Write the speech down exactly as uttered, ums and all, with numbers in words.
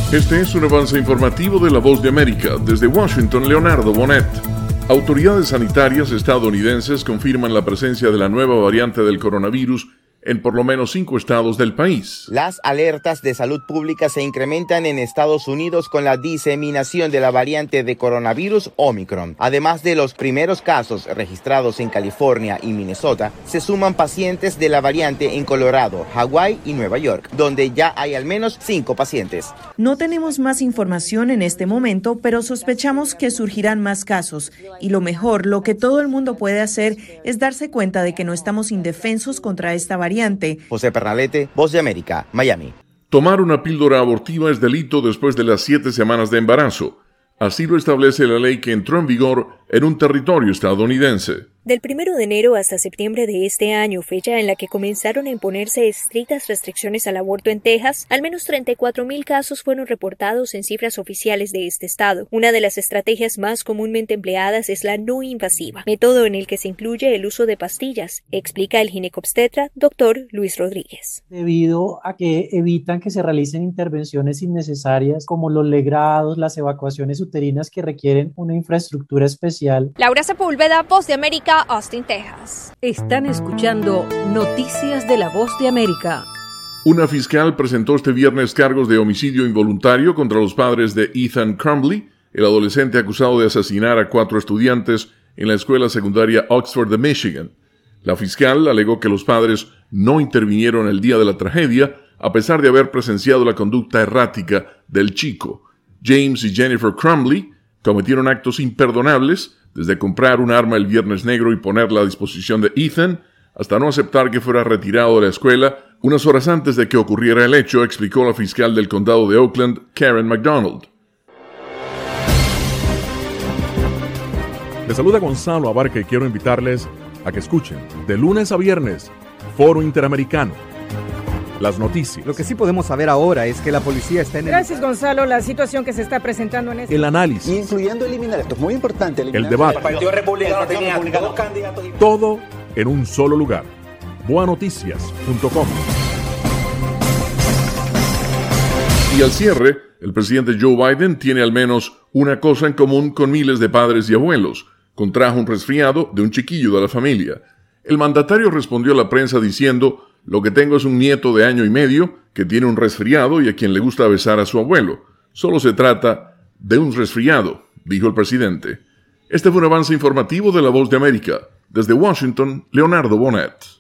Este es un avance informativo de La Voz de América. Desde Washington, Leonardo Bonet. Autoridades sanitarias estadounidenses confirman la presencia de la nueva variante del coronavirus en por lo menos cinco estados del país. Las alertas de salud pública se incrementan en Estados Unidos con la diseminación de la variante de coronavirus Omicron. Además de los primeros casos registrados en California y Minnesota, se suman pacientes de la variante en Colorado, Hawái y Nueva York, donde ya hay al menos cinco pacientes. No tenemos más información en este momento, pero sospechamos que surgirán más casos. Y lo mejor, lo que todo el mundo puede hacer es darse cuenta de que no estamos indefensos contra esta variante. José Pernalete, Voz de América, Miami. Tomar una píldora abortiva es delito después de las siete semanas de embarazo. Así lo establece la ley que entró en vigor en un territorio estadounidense. Del primero de enero hasta septiembre de este año, fecha en la que comenzaron a imponerse estrictas restricciones al aborto en Texas, al menos treinta y cuatro mil casos fueron reportados en cifras oficiales de este estado. Una de las estrategias más comúnmente empleadas es la no invasiva, método en el que se incluye el uso de pastillas, explica el ginecobstetra doctor Luis Rodríguez. Debido a que evitan que se realicen intervenciones innecesarias como los legrados, las evacuaciones uterinas que requieren una infraestructura especial. Laura Sepúlveda, Voz de América, Austin, Texas. Están escuchando Noticias de la Voz de América. Una fiscal presentó este viernes cargos de homicidio involuntario contra los padres de Ethan Crumbley, el adolescente acusado de asesinar a cuatro estudiantes en la escuela secundaria Oxford de Michigan. La fiscal alegó que los padres no intervinieron el día de la tragedia, a pesar de haber presenciado la conducta errática del chico. James y Jennifer Crumbley cometieron actos imperdonables, desde comprar un arma el Viernes Negro y ponerla a disposición de Ethan, hasta no aceptar que fuera retirado de la escuela unas horas antes de que ocurriera el hecho, explicó la fiscal del condado de Oakland, Karen McDonald. Les saluda Gonzalo Abarca y quiero invitarles a que escuchen de lunes a viernes Foro Interamericano. Las noticias. Lo que sí podemos saber ahora es que la policía está en el... Gracias, Gonzalo. La situación que se está presentando en este... El análisis. Incluyendo eliminar, esto es muy importante. El debate. El Partido Republicano tenía dos candidatos. Todo en un solo lugar. boa noticias punto com. Y al cierre, el presidente Joe Biden tiene al menos una cosa en común con miles de padres y abuelos. Contrajo un resfriado de un chiquillo de la familia. El mandatario respondió a la prensa diciendo: lo que tengo es un nieto de año y medio que tiene un resfriado y a quien le gusta besar a su abuelo. Solo se trata de un resfriado, dijo el presidente. Este fue un avance informativo de La Voz de América. Desde Washington, Leonardo Bonet.